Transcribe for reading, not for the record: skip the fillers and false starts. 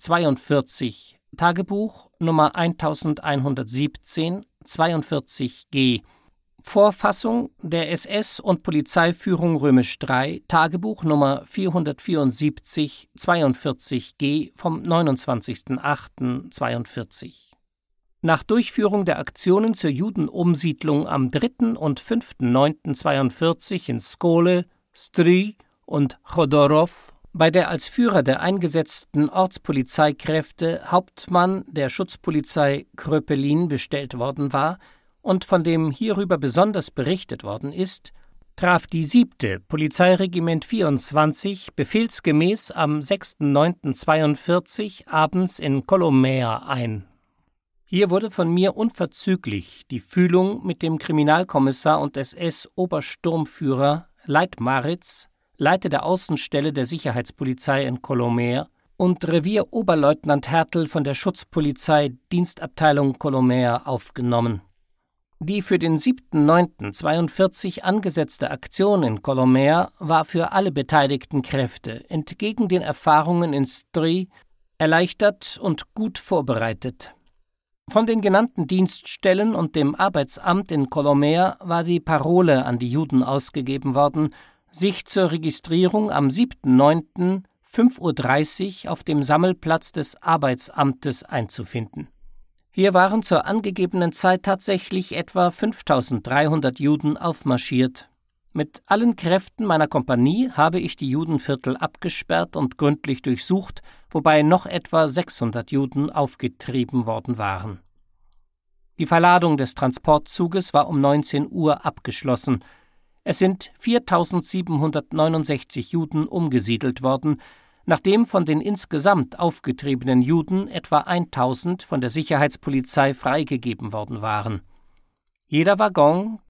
42, Tagebuch Nummer 1117, 42G. Vorfassung der SS- und Polizeiführung III, Tagebuch Nummer 474, 42G vom 29.08.42. Nach Durchführung der Aktionen zur Judenumsiedlung am 3. und 5.9.42 in Skole, Stryj und Chodorow, bei der als Führer der eingesetzten Ortspolizeikräfte Hauptmann der Schutzpolizei Kröpelin bestellt worden war und von dem hierüber besonders berichtet worden ist, traf die 7. Polizeiregiment 24 befehlsgemäß am 6.9.42 abends in Kolomäa ein. Hier wurde von mir unverzüglich die Fühlung mit dem Kriminalkommissar und SS-Obersturmführer Leitmaritz, Leiter der Außenstelle der Sicherheitspolizei in Kolomäa, und Revieroberleutnant Hertel von der Schutzpolizei Dienstabteilung Kolomäa aufgenommen. Die für den 7.9.42 angesetzte Aktion in Kolomäa war für alle beteiligten Kräfte, entgegen den Erfahrungen in Stryj, erleichtert und gut vorbereitet. Von den genannten Dienststellen und dem Arbeitsamt in Kolomäa war die Parole an die Juden ausgegeben worden, sich zur Registrierung am 7.9. 5.30 Uhr auf dem Sammelplatz des Arbeitsamtes einzufinden. Hier waren zur angegebenen Zeit tatsächlich etwa 5.300 Juden aufmarschiert. Mit allen Kräften meiner Kompanie habe ich die Judenviertel abgesperrt und gründlich durchsucht, wobei noch etwa 600 Juden aufgetrieben worden waren. Die Verladung des Transportzuges war um 19 Uhr abgeschlossen. Es sind 4.769 Juden umgesiedelt worden, nachdem von den insgesamt aufgetriebenen Juden etwa 1.000 von der Sicherheitspolizei freigegeben worden waren. Jeder Waggon